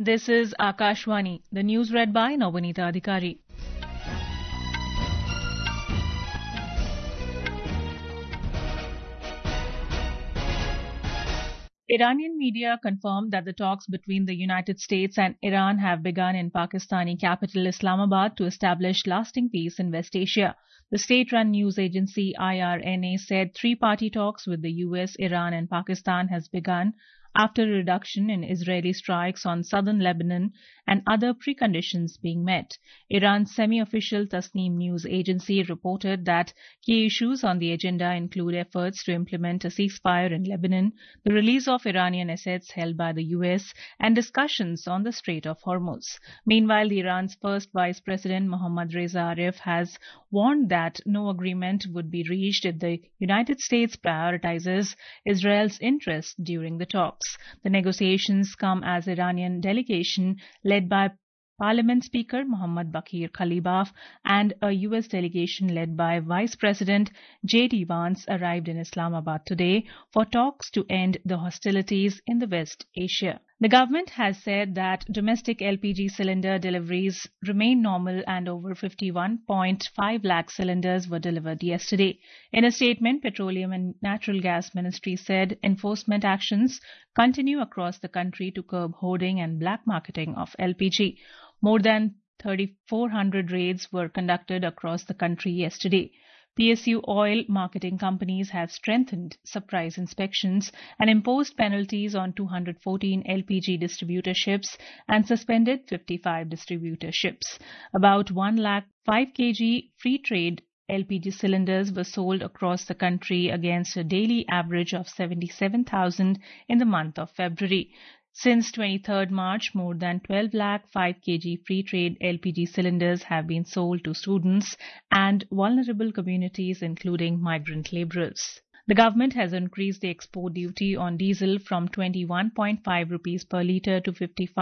This is Akashwani. The news read by Navanita Adhikari. Iranian media confirmed that the talks between the United States and Iran have begun in Pakistani capital Islamabad to establish lasting peace in West Asia. The state-run news agency IRNA said three-party talks with the US, Iran and Pakistan has begun after a reduction in Israeli strikes on southern Lebanon and other preconditions being met. Iran's semi-official Tasnim news agency reported that key issues on the agenda include efforts to implement a ceasefire in Lebanon, the release of Iranian assets held by the US, and discussions on the Strait of Hormuz. Meanwhile, Iran's first Vice President Mohammad Reza Arif has warned that no agreement would be reached if the United States prioritizes Israel's interests during the talks. The negotiations come as Iranian delegation led by Parliament Speaker Mohammad Bakir Kalibaf and a US delegation led by Vice President J.D. Vance arrived in Islamabad today for talks to end the hostilities in the West Asia. The government has said that domestic LPG cylinder deliveries remain normal and over 51.5 lakh cylinders were delivered yesterday. In a statement, Petroleum and Natural Gas Ministry said enforcement actions continue across the country to curb hoarding and black marketing of LPG. More than 3,400 raids were conducted across the country yesterday. PSU oil marketing companies have strengthened surprise inspections and imposed penalties on 214 LPG distributorships and suspended 55 distributorships. About 1 lakh 5 kg free trade LPG cylinders were sold across the country against a daily average of 77,000 in the month of February. Since 23rd March, more than 12 lakh 5 kg free trade LPG cylinders have been sold to students and vulnerable communities, including migrant labourers. The government has increased the export duty on diesel from 21.5 rupees per litre to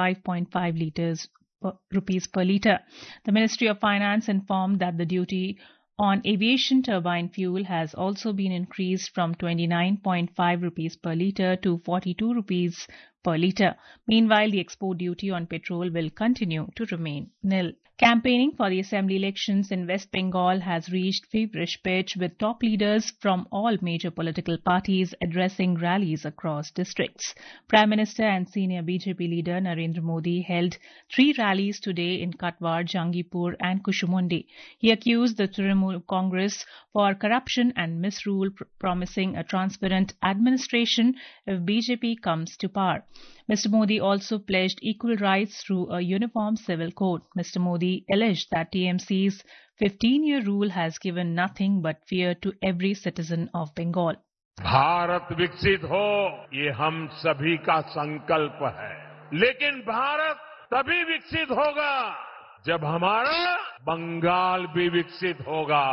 55.5 rupees per litre. The Ministry of Finance informed that the duty on aviation turbine fuel has also been increased from 29.5 rupees per litre to 42 rupees per litre. Meanwhile, the export duty on petrol will continue to remain nil. Campaigning for the assembly elections in West Bengal has reached feverish pitch, with top leaders from all major political parties addressing rallies across districts. Prime Minister and senior BJP leader Narendra Modi held 3 rallies today in Katwar, Jangipur and Kusumundi. He accused the Trinamool Congress for corruption and misrule, promising a transparent administration if BJP comes to power. Mr. Modi also pledged equal rights through a uniform civil code. Mr. Modi alleged that TMC's 15-year rule has given nothing but fear to every citizen of Bengal. Bharat विकसित हो, ये हम सभी का संकल्प है। लेकिन भारत तभी विकसित होगा जब हमारा बंगाल भी विकसित होगा।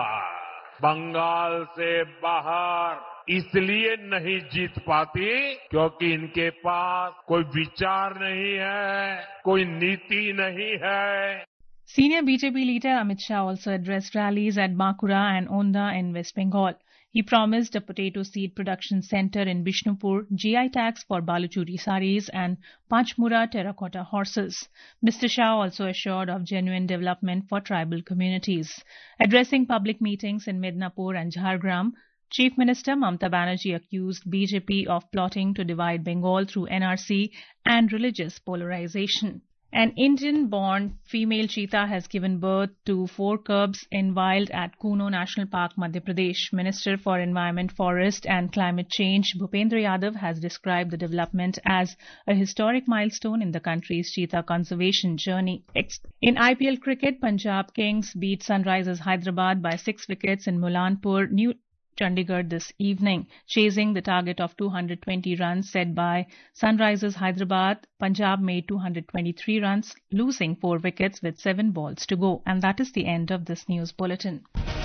बंगाल से बाहर इसलिए नहीं जीत पाती क्योंकि इनके पास कोई विचार नहीं है, कोई नीति नहीं है। Senior BJP leader Amit Shah also addressed rallies at Bankura and Onda in West Bengal. He promised a potato seed production centre in Bishnupur, GI tax for Baluchuri saris and Panchmura terracotta horses. Mr. Shah also assured of genuine development for tribal communities. Addressing public meetings in Midnapur and Jhargram, Chief Minister Mamata Banerjee accused BJP of plotting to divide Bengal through NRC and religious polarization. An Indian-born female cheetah has given birth to 4 cubs in wild at Kuno National Park, Madhya Pradesh. Minister for Environment, Forest and Climate Change Bhupendra Yadav has described the development as a historic milestone in the country's cheetah conservation journey. In IPL cricket, Punjab Kings beat Sunrisers Hyderabad by 6 wickets in Mulanpur, New Chandigarh this evening. Chasing the target of 220 runs set by Sunrisers Hyderabad, Punjab made 223 runs, losing 4 wickets with 7 balls to go. And that is the end of this news bulletin.